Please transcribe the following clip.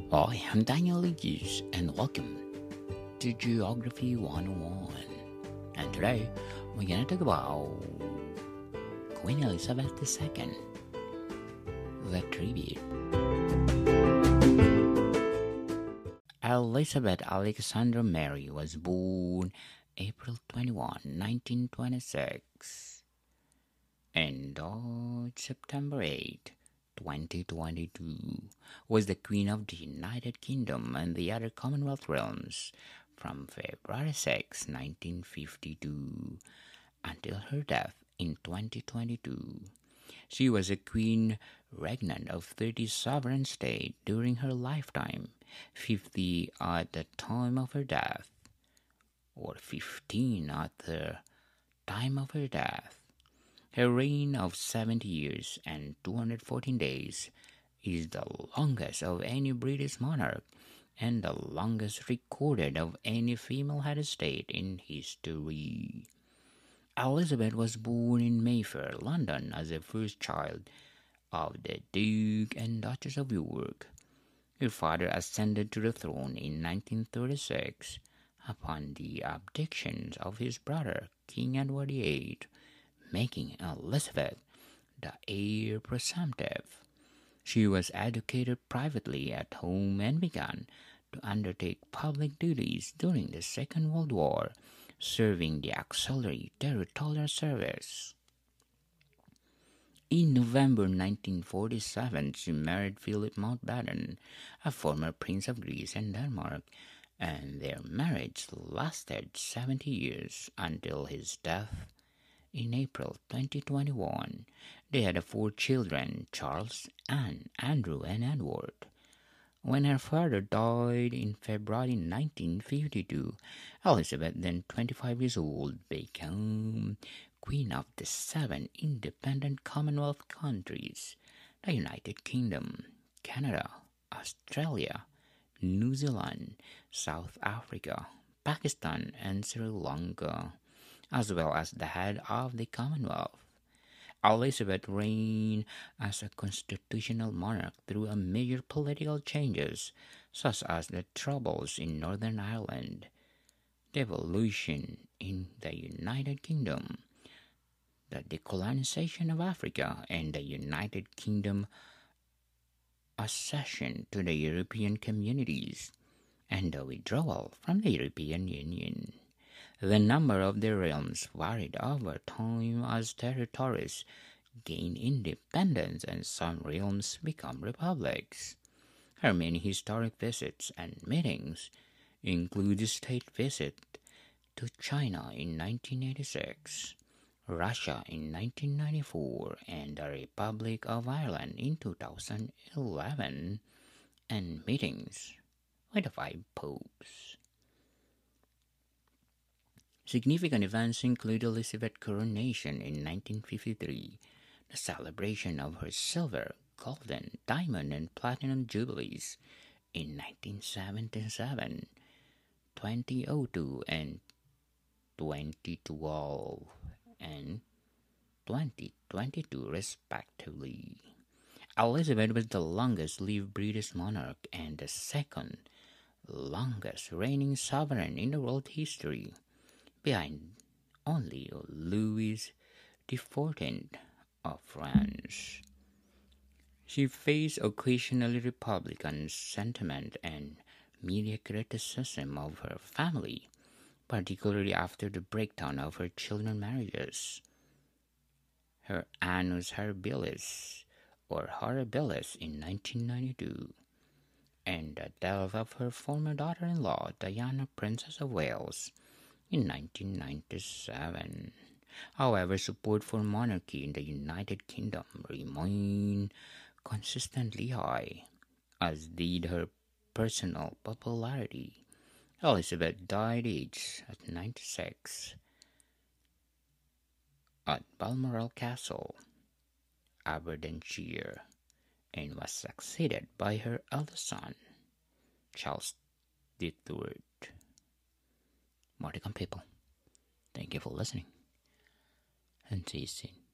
Hi, I'm Daniel Legis, and welcome to Geography 101. And today, we're gonna talk about Queen Elizabeth II, the tribute. Elizabeth Alexandra Mary was born April 21, 1926, and died September 8, 2022, was the Queen of the United Kingdom and the other Commonwealth realms from February 6, 1952, until her death in 2022. She was a queen regnant of 30 sovereign states during her lifetime, 50 at the time of her death, or 15 at the time of her death. Her reign of 70 years and 214 days is the longest of any British monarch and the longest recorded of any female head of state in history. Elizabeth was born in Mayfair, London, as the first child of the Duke and Duchess of York. Her father ascended to the throne in 1936 upon the abdication of his brother, King Edward VIII, making Elizabeth the heir presumptive. She was educated privately at home and began to undertake public duties during the Second World War, serving the Auxiliary Territorial Service. In November 1947, she married Philip Mountbatten, a former Prince of Greece and Denmark, and their marriage lasted 70 years until his death in April 2021. They had four children: Charles, Anne, Andrew, and Edward. When her father died in February 1952, Elizabeth, then 25 years old, became Queen of the 7 independent Commonwealth countries: the United Kingdom, Canada, Australia, New Zealand, South Africa, Pakistan, and Sri Lanka, as well as the head of the Commonwealth. Elizabeth reigned as a constitutional monarch through a major political changes, such as the Troubles in Northern Ireland, devolution in the United Kingdom, the decolonization of Africa, and the United Kingdom accession to the European communities, and the withdrawal from the European Union. The number of their realms varied over time as territories gained independence and some realms become republics. Her many historic visits and meetings include a state visit to China in 1986, Russia in 1994, and the Republic of Ireland in 2011, and meetings with the five popes. Significant events include Elizabeth's coronation in 1953, the celebration of her silver, golden, diamond, and platinum jubilees in 1977, 2002, and 2012, and 2022, respectively. Elizabeth was the longest-lived British monarch and the second longest reigning sovereign in the world history, behind only Louis XIV of France. She faced occasionally Republican sentiment and media criticism of her family, particularly after the breakdown of her children's marriages. Her annus horribilis, or horribilis, in 1992, and the death of her former daughter-in-law, Diana, Princess of Wales, in 1997. However, support for monarchy in the United Kingdom remained consistently high, as did her personal popularity. Elizabeth died aged at 96 at Balmoral Castle, Aberdeenshire, and was succeeded by her eldest son, Charles III. More to come, people. Thank you for listening, and see you soon.